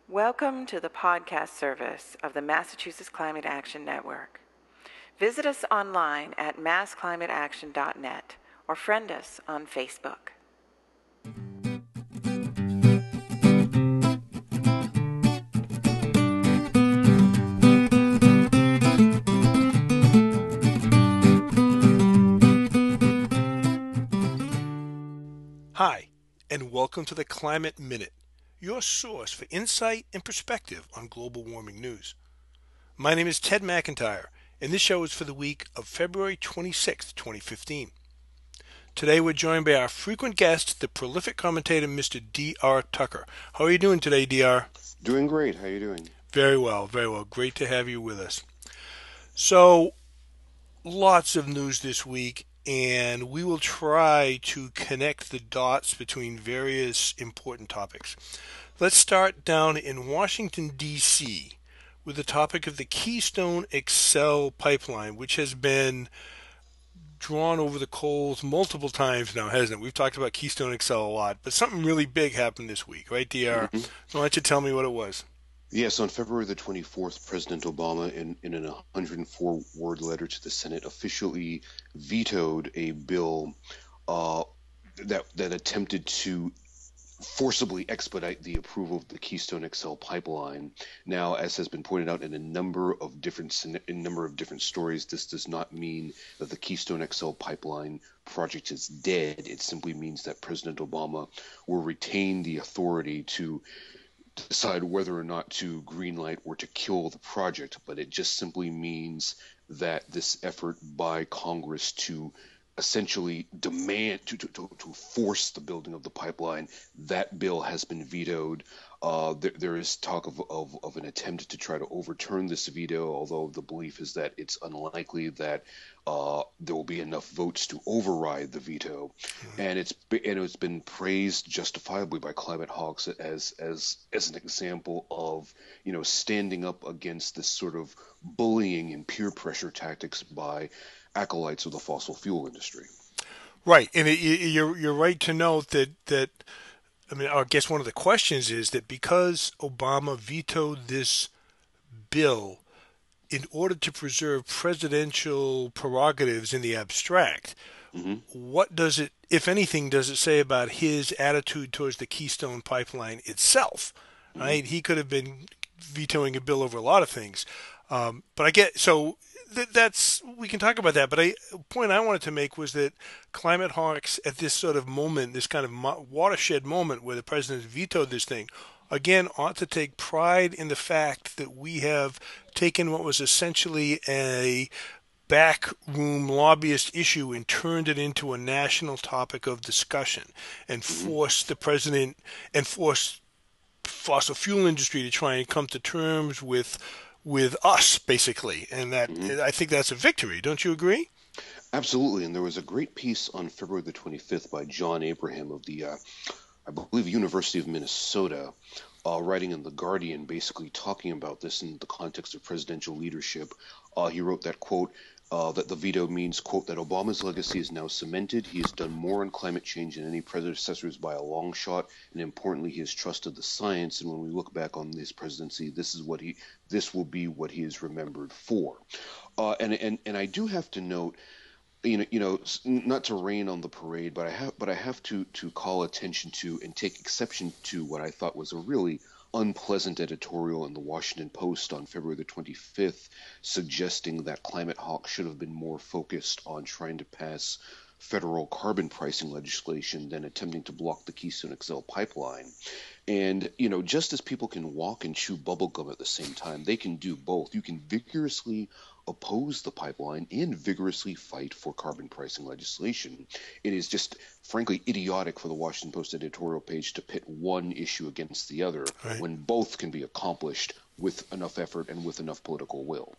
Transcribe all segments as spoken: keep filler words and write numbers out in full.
Welcome to the podcast service of the Massachusetts Climate Action Network. Visit us online at mass climate action dot net or friend us on Facebook. Hi, and welcome to the Climate Minute, your source for insight and perspective on global warming news. My name is Ted McIntyre, and this show is for the week of February twenty-sixth, twenty fifteen. Today we're joined by our frequent guest, the prolific commentator, Mister D R Tucker. How are you doing today, D R? Doing great. How are you doing? Very well, very well. Great to have you with us. So, lots of news this week, and we will try to connect the dots between various important topics. Let's start down in Washington, D C with the topic of the Keystone X L pipeline, which has been drawn over the coals multiple times now, hasn't it? We've talked about Keystone X L a lot, but something really big happened this week, right, D R? Mm-hmm. So why don't you tell me what it was? Yes, on February the twenty-fourth, President Obama, in, in an one hundred four word letter to the Senate, officially vetoed a bill uh, that that attempted to forcibly expedite the approval of the Keystone X L pipeline. Now, as has been pointed out in a number of different in a number of different stories, this does not mean that the Keystone X L pipeline project is dead. It simply means that President Obama will retain the authority to decide whether or not to greenlight or to kill the project, but it just simply means that this effort by Congress to essentially demand to, to, to force the building of the pipeline, that bill has been vetoed. Uh, there, there is talk of, of, of an attempt to try to overturn this veto, although the belief is that it's unlikely that uh, there will be enough votes to override the veto. Mm-hmm. And it's and it's been praised justifiably by climate hawks as as as an example of, you know, standing up against this sort of bullying and peer pressure tactics by acolytes of the fossil fuel industry. Right, and it, you're you're right to note that that. I mean, I guess one of the questions is that because Obama vetoed this bill in order to preserve presidential prerogatives in the abstract, mm-hmm. what does it, if anything, does it say about his attitude towards the Keystone Pipeline itself? Mm-hmm. Right? He could have been vetoing a bill over a lot of things, um, but I get so. That's we can talk about that, but a point I wanted to make was that climate hawks at this sort of moment, this kind of watershed moment where the president vetoed this thing, again ought to take pride in the fact that we have taken what was essentially a backroom lobbyist issue and turned it into a national topic of discussion and forced the president and forced fossil fuel industry to try and come to terms with with us, basically, and that mm-hmm. I think that's a victory. Don't you agree? Absolutely, and there was a great piece on February the twenty-fifth by John Abraham of the, uh, I believe, University of Minnesota, uh, writing in The Guardian, basically talking about this in the context of presidential leadership. Uh, he wrote that, quote, uh, that the veto means, quote, that Obama's legacy is now cemented. He has done more on climate change than any predecessors by a long shot, and importantly, he has trusted the science. And when we look back on his presidency, this is what he, this will be what he is remembered for. Uh, and and and I do have to note, you know, you know, not to rain on the parade, but I have, but I have to to call attention to and take exception to what I thought was a really unpleasant editorial in the Washington Post on February the twenty-fifth, suggesting that climate hawks should have been more focused on trying to pass federal carbon pricing legislation than attempting to block the Keystone X L pipeline. And, you know, just as people can walk and chew bubblegum at the same time, they can do both. You can vigorously oppose the pipeline and vigorously fight for carbon pricing legislation. It is just, frankly, idiotic for the Washington Post editorial page to pit one issue against the other right. when both can be accomplished with enough effort and with enough political will.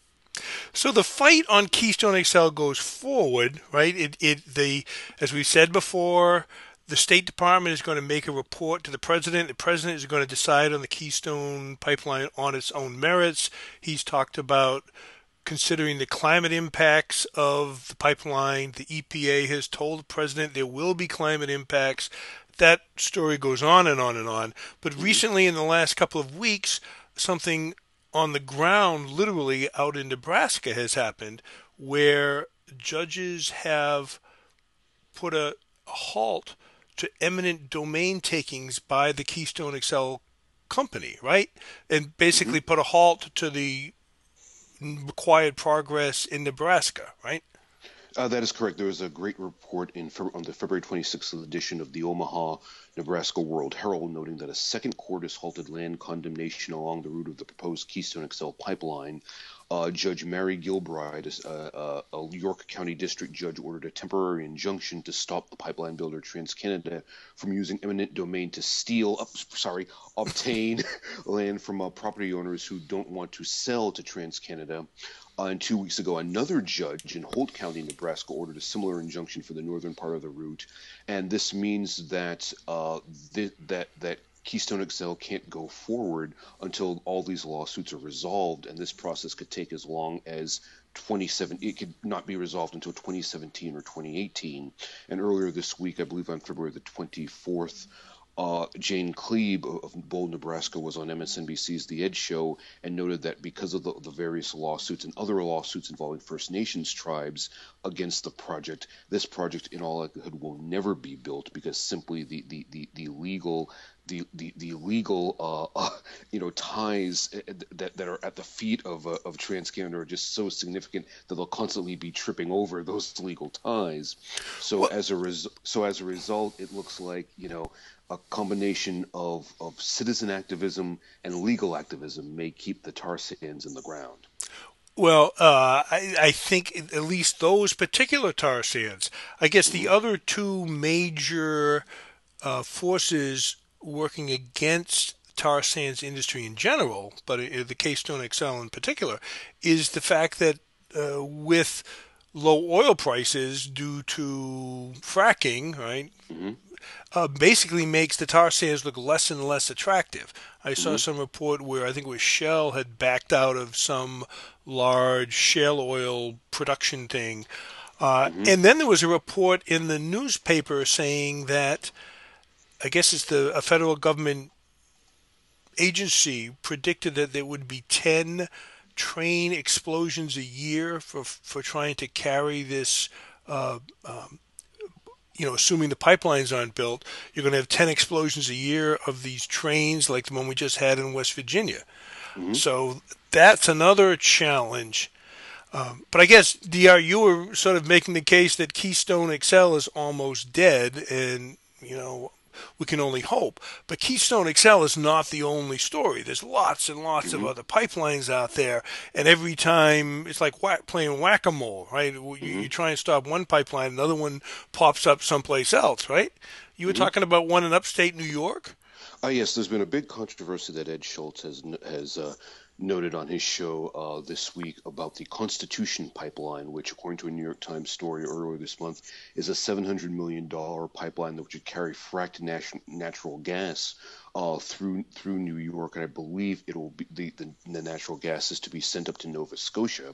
So the fight on Keystone X L goes forward, right? It, it, the, as we said before, the State Department is going to make a report to the president. The president is going to decide on the Keystone Pipeline on its own merits. He's talked about considering the climate impacts of the pipeline. The E P A has told the president there will be climate impacts. that story goes on and on and on. But recently, in the last couple of weeks, something on the ground, literally out in Nebraska, has happened where judges have put a, a halt to eminent domain takings by the Keystone X L company, right? And basically Mm-hmm. put a halt to the required progress in Nebraska, right? Uh, that is correct. There was a great report in on the February twenty-sixth edition of the Omaha, Nebraska World Herald, noting that a second court has halted land condemnation along the route of the proposed Keystone X L pipeline. Uh, Judge Mary Gilbride, uh, uh, a York County District Judge, ordered a temporary injunction to stop the pipeline builder TransCanada from using eminent domain to steal, uh, sorry, obtain land from uh, property owners who don't want to sell to TransCanada. Uh, and two weeks ago, another judge in Holt County, Nebraska, ordered a similar injunction for the northern part of the route, and this means that uh, th- that that Keystone X L can't go forward until all these lawsuits are resolved, and this process could take as long as twenty seventeen. It could not be resolved until twenty seventeen or twenty eighteen. And earlier this week, I believe on February the twenty-fourth, Uh, Jane Klebe of Bold, Nebraska, was on M S N B C's The Ed Show and noted that because of the, the various lawsuits and other lawsuits involving First Nations tribes against the project, this project in all likelihood will never be built because simply the, the, the, the legal the the, the legal uh, uh, you know ties that, that are at the feet of uh, of TransCanada are just so significant that they'll constantly be tripping over those legal ties. So Well, as a res- so as a result, it looks like you know. A combination of, of citizen activism and legal activism may keep the tar sands in the ground. well, uh, I, I think at least those particular tar sands. I guess the Mm-hmm. other two major uh, forces working against tar sands industry in general, but uh, the Keystone X L in particular, is the fact that uh, with low oil prices due to fracking, right, Mm-hmm. uh, basically makes the tar sands look less and less attractive. I saw Mm-hmm. some report where I think it was Shell had backed out of some large shale oil production thing. Uh, Mm-hmm. and then there was a report in the newspaper saying that I guess it's the a federal government agency predicted that there would be ten train explosions a year for for trying to carry this uh, um, you know, assuming the pipelines aren't built, you're going to have ten explosions a year of these trains like the one we just had in West Virginia. Mm-hmm. So that's another challenge. Um, but I guess, D R, you were sort of making the case that Keystone X L is almost dead, and, you know, we can only hope. But Keystone X L is not the only story. There's lots and lots of Mm-hmm. other pipelines out there, and every time it's like whack, playing whack-a-mole, right? You, Mm-hmm. you try and stop one pipeline, another one pops up someplace else, right? You were Mm-hmm. talking about one in upstate New York? Uh, yes, there's been a big controversy that Ed Schultz has has uh, noted on his show uh, this week about the Constitution Pipeline, which, according to a New York Times story earlier this month, is a seven hundred million dollars pipeline that would carry fracked nat- natural gas uh, through through New York, and I believe it will be the, the the natural gas is to be sent up to Nova Scotia.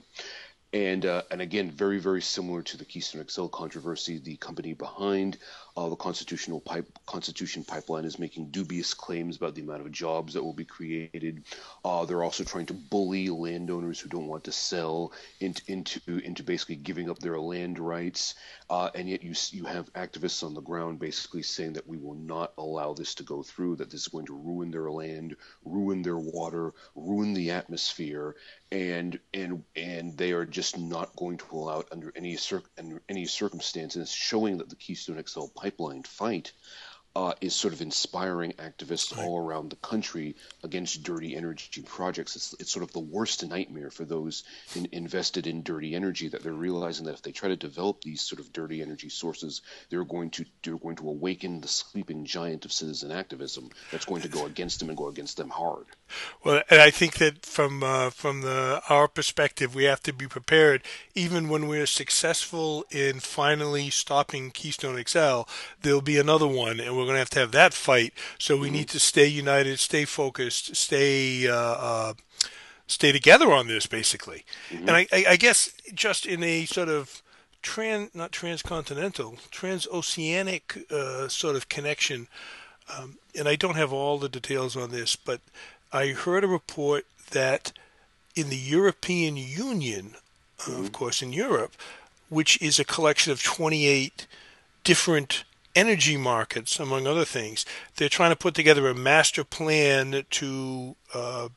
And uh, and again, very very similar to the Keystone X L controversy, the company behind uh, the constitutional pipe Constitution pipeline is making dubious claims about the amount of jobs that will be created. Uh, they're also trying to bully landowners who don't want to sell into into into basically giving up their land rights. Uh, and yet you you have activists on the ground basically saying that we will not allow this to go through, that this is going to ruin their land, ruin their water, ruin the atmosphere, and and and they are just not going to allow it under any cir- under any circumstances, showing that the Keystone X L pipeline fight uh, is sort of inspiring activists Right. all around the country against dirty energy projects. It's, it's sort of the worst nightmare for those in, invested in dirty energy, that they're realizing that if they try to develop these sort of dirty energy sources, they're going to they're going to awaken the sleeping giant of citizen activism that's going to go against them and go against them hard. Well, and I think that from uh, from the our perspective, we have to be prepared. Even when we're successful in finally stopping Keystone X L, there'll be another one, and we're going to have to have that fight. So we Mm-hmm. need to stay united, stay focused, stay uh, uh, stay together on this, basically. Mm-hmm. And I, I, I guess just in a sort of trans, not transcontinental, transoceanic uh, sort of connection. Um, and I don't have all the details on this, but I heard a report that in the European Union, uh, Mm-hmm. of course in Europe, which is a collection of twenty-eight different energy markets, among other things, they're trying to put together a master plan to uh,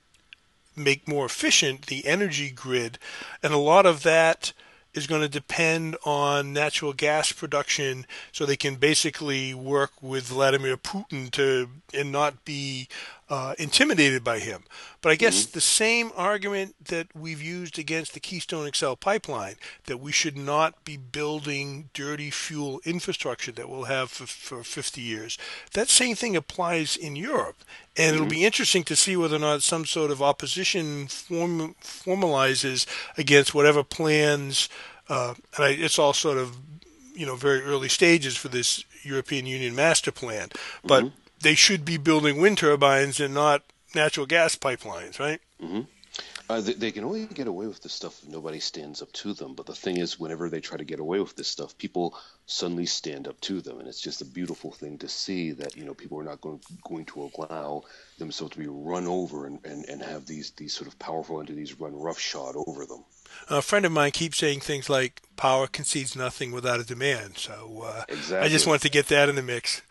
make more efficient the energy grid. And a lot of that is going to depend on natural gas production, so they can basically work with Vladimir Putin to and not be uh, intimidated by him. But I guess Mm-hmm. the same argument that we've used against the Keystone X L pipeline, that we should not be building dirty fuel infrastructure that we'll have for, for fifty years, that same thing applies in Europe. And it'll Mm-hmm. be interesting to see whether or not some sort of opposition form, formalizes against whatever plans, uh, and I, it's all sort of, you know, very early stages for this European Union master plan. But Mm-hmm. they should be building wind turbines and not natural gas pipelines, right? Mm-hmm. Uh, they, they can only get away with this stuff if nobody stands up to them. But the thing is, whenever they try to get away with this stuff, people suddenly stand up to them, and it's just a beautiful thing to see that, you know, people are not going going to allow themselves to be run over and, and, and have these these sort of powerful entities run roughshod over them. A friend of mine keeps saying things like power concedes nothing without a demand. So uh, I just Exactly. wanted to get that in the mix.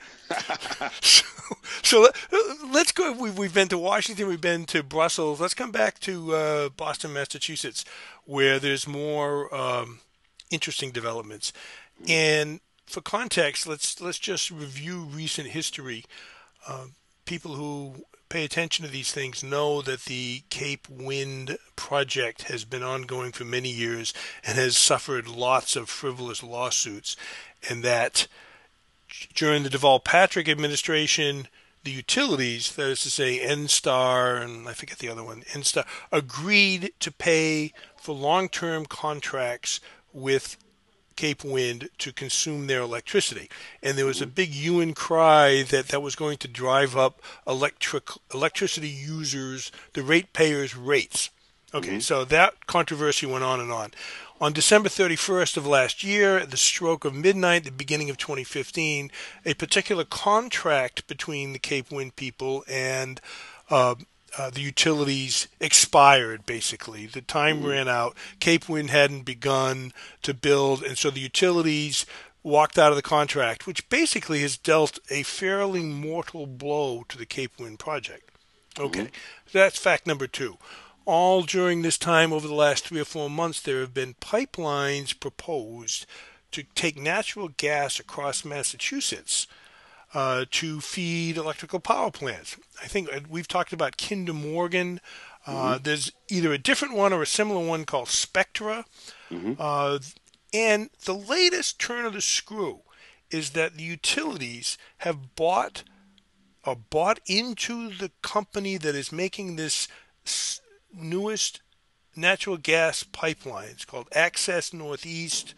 so so let, let's go. We've, we've been to Washington. We've been to Brussels. Let's come back to uh, Boston, Massachusetts, where there's more um, interesting developments. And for context, let's let's just review recent history. Uh, people who pay attention to these things know that the Cape Wind project has been ongoing for many years and has suffered lots of frivolous lawsuits, and that during the Deval Patrick administration, the utilities, that is to say NSTAR and I forget the other one, NSTAR, agreed to pay for long-term contracts with Cape Wind to consume their electricity. And there was a big hue and cry that that was going to drive up electric electricity users, the ratepayers' rates. Okay, Mm-hmm. so that controversy went on and on. On December thirty-first of last year, at the stroke of midnight, the beginning of twenty fifteen, a particular contract between the Cape Wind people and uh, uh, the utilities expired, basically. The time Mm-hmm. ran out. Cape Wind hadn't begun to build, and so the utilities walked out of the contract, which basically has dealt a fairly mortal blow to the Cape Wind project. Okay, Mm-hmm. so that's fact number two. All during this time, over the last three or four months, there have been pipelines proposed to take natural gas across Massachusetts uh, to feed electrical power plants. I think uh, we've talked about Kinder Morgan. Uh, Mm-hmm. there's either a different one or a similar one called Spectra. Mm-hmm. Uh, and the latest turn of the screw is that the utilities have bought or bought into the company that is making this s- newest natural gas pipeline. It's called Access Northeast,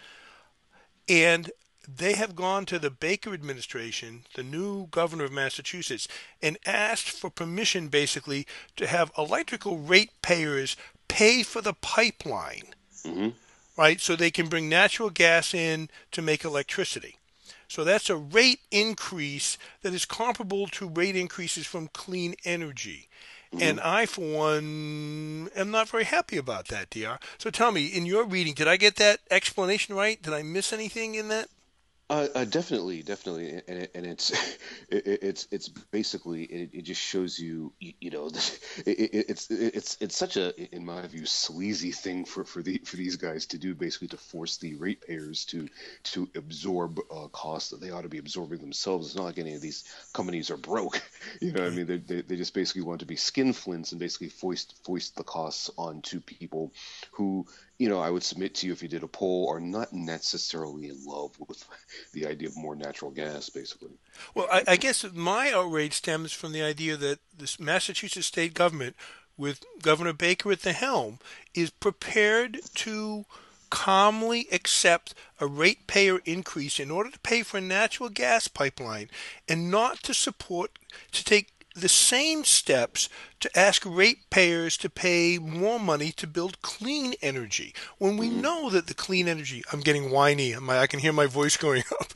and they have gone to the Baker administration, the new governor of Massachusetts, and asked for permission basically to have electrical ratepayers pay for the pipeline, Mm-hmm. right? So they can bring natural gas in to make electricity. So that's a rate increase that is comparable to rate increases from clean energy. And I, for one, am not very happy about that, D R. So tell me, in your reading, did I get that explanation right? Did I miss anything in that? Uh, uh, definitely, definitely, and, it, and it's it, it's it's basically it, it just shows you you, you know it, it, it's it's it's such a, in my view, sleazy thing for for the for these guys to do, basically to force the ratepayers to to absorb uh, costs that they ought to be absorbing themselves. It's not like any of these companies are broke, you know what I mean? They, they they just basically want to be skinflints and basically foist foist the costs onto people who, you know, I would submit to you, if you did a poll, are not necessarily in love with the idea of more natural gas, basically. Well, I, I guess my outrage stems from the idea that this Massachusetts state government, with Governor Baker at the helm, is prepared to calmly accept a ratepayer increase in order to pay for a natural gas pipeline and not to support, to take the same steps to ask ratepayers to pay more money to build clean energy when we know that the clean energy, I'm getting whiny, I can hear my voice going up.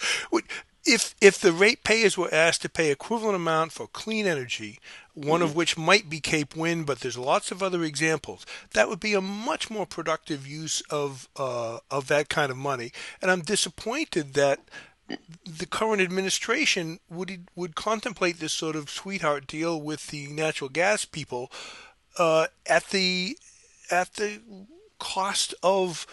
If if the ratepayers were asked to pay equivalent amount for clean energy, one of which might be Cape Wind, but there's lots of other examples, that would be a much more productive use of uh, of that kind of money. And I'm disappointed that the current administration would would contemplate this sort of sweetheart deal with the natural gas people uh, at the at the cost of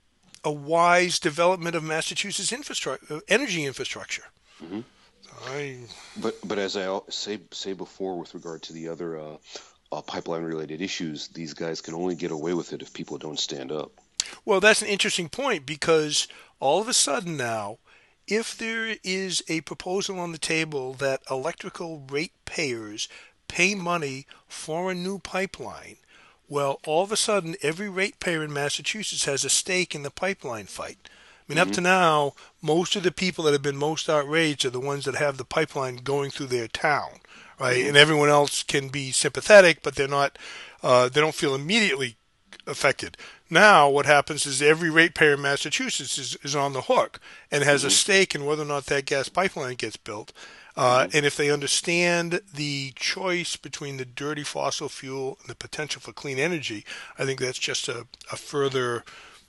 a wise development of Massachusetts infrastructure, energy infrastructure. Mm-hmm. I... But but as I say say before, with regard to the other uh, uh, pipeline-related issues, these guys can only get away with it if people don't stand up. Well, that's an interesting point, because all of a sudden now, if there is a proposal on the table that electrical ratepayers pay money for a new pipeline, well, all of a sudden, every ratepayer in Massachusetts has a stake in the pipeline fight. I mean, mm-hmm. up to now, most of the people that have been most outraged are the ones that have the pipeline going through their town, right? Mm-hmm. And everyone else can be sympathetic, but they're not, uh, they don't feel immediately affected. Now, what happens is every ratepayer in Massachusetts is, is on the hook and has mm-hmm. a stake in whether or not that gas pipeline gets built. Uh, mm-hmm. And if they understand the choice between the dirty fossil fuel and the potential for clean energy, I think that's just a, a further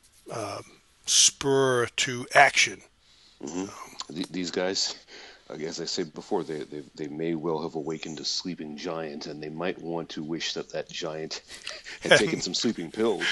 uh, spur to action. Mm-hmm. Um, These guys, as I said before, they, they they may well have awakened a sleeping giant, and they might want to wish that that giant had taken some sleeping pills.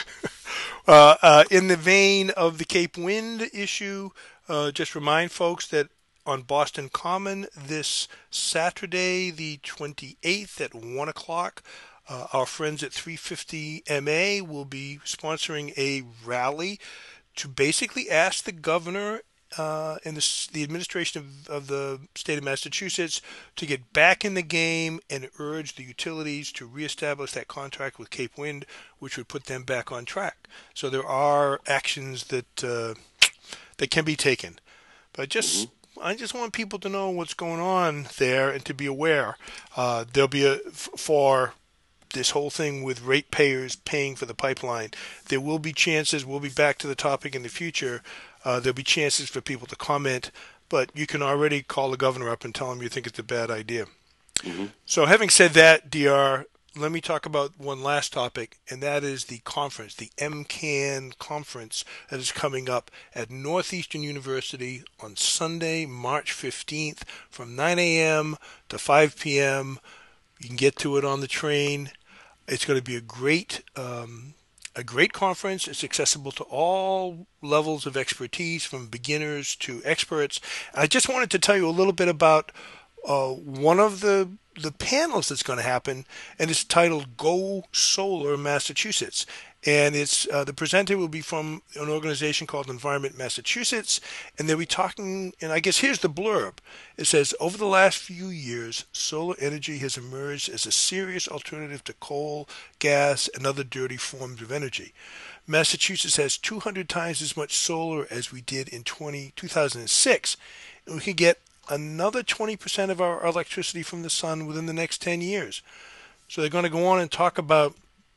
Uh, uh, in the vein of the Cape Wind issue, uh, just remind folks that on Boston Common this Saturday, the twenty-eighth at one o'clock, uh, our friends at three fifty M A will be sponsoring a rally to basically ask the governor uh, and the, the administration of, of the state of Massachusetts to get back in the game and urge the utilities to reestablish that contract with Cape Wind, which would put them back on track. So there are actions that uh, that can be taken. But just mm-hmm. I just want people to know what's going on there and to be aware. Uh, there'll be a for this whole thing with ratepayers paying for the pipeline. There will be chances. We'll be back to the topic in the future. Uh, there'll be chances for people to comment, but you can already call the governor up and tell him you think it's a bad idea. Mm-hmm. So, having said that, D R, let me talk about one last topic, and that is the conference, the M CAN conference that is coming up at Northeastern University on Sunday, March fifteenth from nine a.m. to five p.m. You can get to it on the train. It's going to be a great um, a great conference. It's accessible to all levels of expertise, from beginners to experts. I just wanted to tell you a little bit about uh, one of the the panels that's going to happen, and it's titled Go Solar Massachusetts. And it's uh, the presenter will be from an organization called Environment Massachusetts, and they'll be talking, and I guess here's the blurb. It says, over the last few years, solar energy has emerged as a serious alternative to coal, gas, and other dirty forms of energy. Massachusetts has two hundred times as much solar as we did in two thousand six, and we could get another twenty percent of our electricity from the sun within the next ten years. So they're going to go on and talk about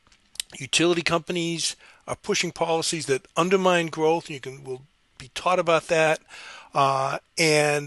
utility companies are pushing policies that undermine growth. You can we'll be taught about that, uh, and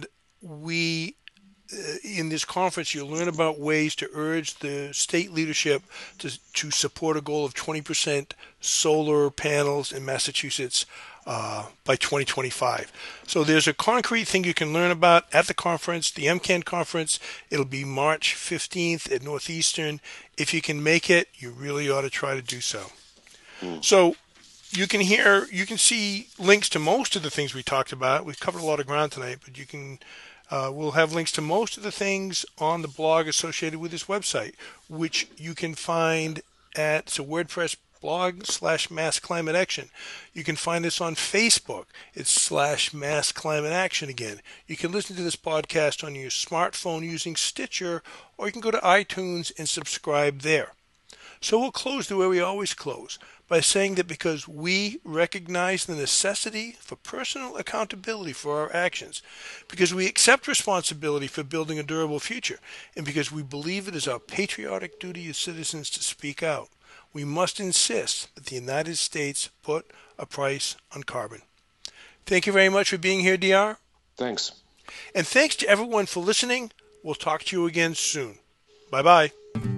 we uh, in this conference you'll learn about ways to urge the state leadership to to support a goal of twenty percent solar panels in Massachusetts Uh, by twenty twenty-five. So there's a concrete thing you can learn about at the conference, the M CAN conference. It'll be March fifteenth at Northeastern. If you can make it, you really ought to try to do so. Mm. So you can hear, you can see links to most of the things we talked about. We've covered a lot of ground tonight, but you can, uh, we'll have links to most of the things on the blog associated with this website, which you can find at, it's a WordPress blog slash Mass Climate Action. You can find us on Facebook. It's slash Mass Climate Action again. You can listen to this podcast on your smartphone using Stitcher, or you can go to iTunes and subscribe there. So we'll close the way we always close, by saying that because we recognize the necessity for personal accountability for our actions, because we accept responsibility for building a durable future, and because we believe it is our patriotic duty as citizens to speak out, we must insist that the United States put a price on carbon. Thank you very much for being here, D R. Thanks. And thanks to everyone for listening. We'll talk to you again soon. Bye-bye.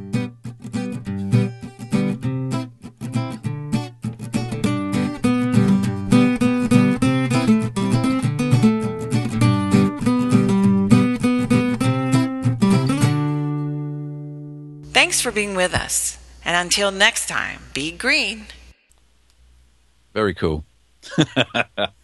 Thanks for being with us. And until next time, be green. Very cool.